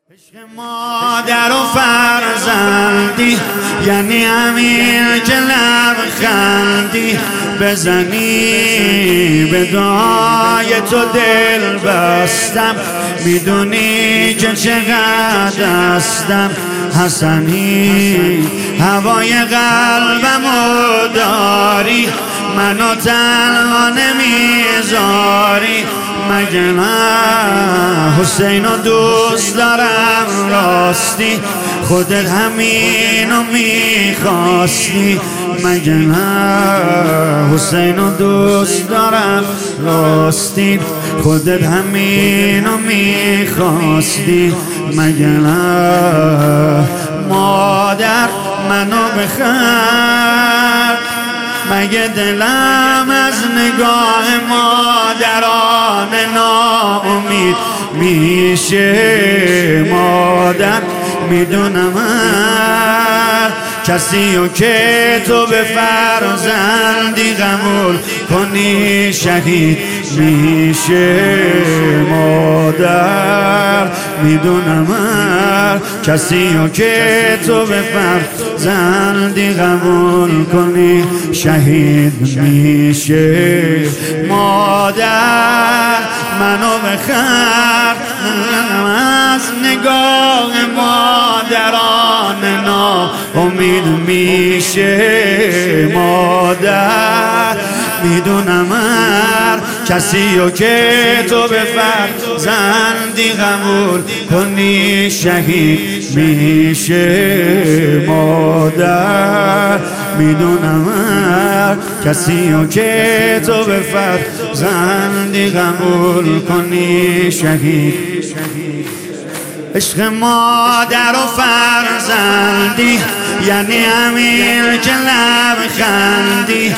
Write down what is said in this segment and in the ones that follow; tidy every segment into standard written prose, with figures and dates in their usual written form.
عشق مادر و فرزندی یعنی همین که لبخندی بزنی به دعای تو دل بستم، میدونی که چقدر هستم حسنی، هوای قلبمو داری، منو تنها نمیذاری، مگه من حسینو دوست دارم راستی، خودت همینو میخواستی، مگه من حسینو دوست دارم راستی، خودت همینو میخواستی، مگه من مادر منو بخیر، مگه دلم از نگاه مادران ناامید میشه؟ مادر میدونم هر کسی و که تو به فرزندی قبول کنی شهید میشه. مادر میدونم هر کسی و که تو به فرزندی قبول کنی شهید میشه. مادر منو بخیر، از نگاه مادران ناامید میشه. مادر میدونم هر کسی و که تو به فرزندی قبول کنی شهید میشه. مادر میدونم هر کسی و که تو به فرزندی قبول کنی شهید. عشق مادر و فرزندی یعنی همین که لبخندی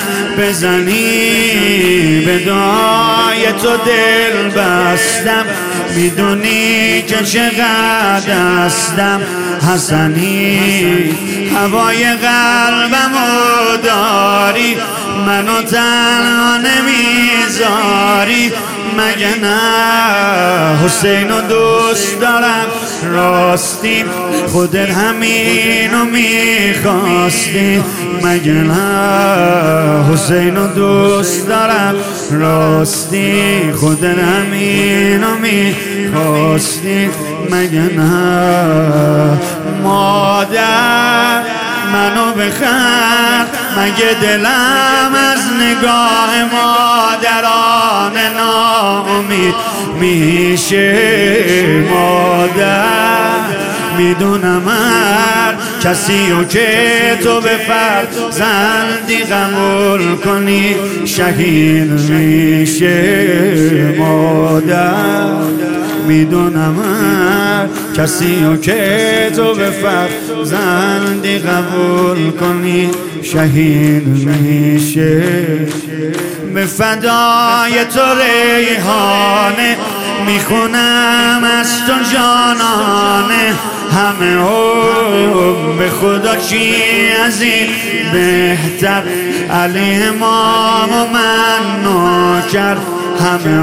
بزنی به دعای تو دل بستم، میدونی که چقدر هستم حسنی، هوای قلبمو داری، منو تنها نمیذاری، مگه نه حسینو دوست دارم راستی، خودت همینو میخواستی، مگه نه حسینو دوست دارم راستی، خودت همینو میخواستی، مگه نه مادر منو بخیر، مگه دلم از نگاه مادران ناامید میشه؟ مادر میدونم هر کسی و که تو به فرزندی قبول کنی شهید میشه. مادر میدونم هر کسی و که تو به فرزندی قبول کنی شهید میشه. به فدای تو ریحانه میخونم از تو جانانه، همه به خدا چی از این بهتر، علی امام و من نوکر، همه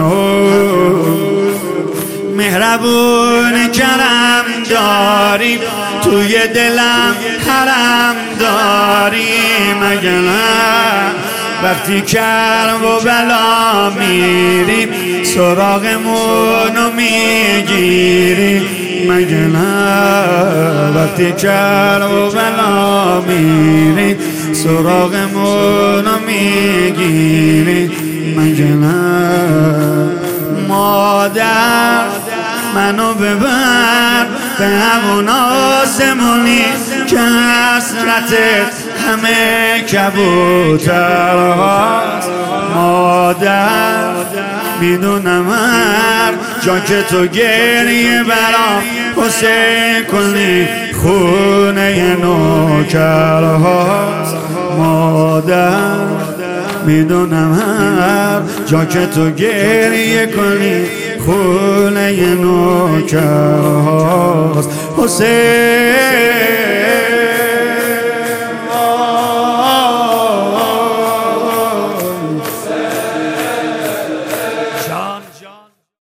مهربون کرم داری، توی دلم حرم داری، مگه نه وقتی کرب و بلا میری سراغمونو میگیری، مگه نه وقتی کرب و بلا میری سراغمونو میگیری، مگه نه مادر منو ببر به همون آسمونی که حسرتت همه کبوتر هاست. مادر میدونم هر جا که تو گریه برام حسین کنی خونه نوکر هاست. مادر میدونم هر جا که تو گریه کنی خونه نوکر هاست. حسین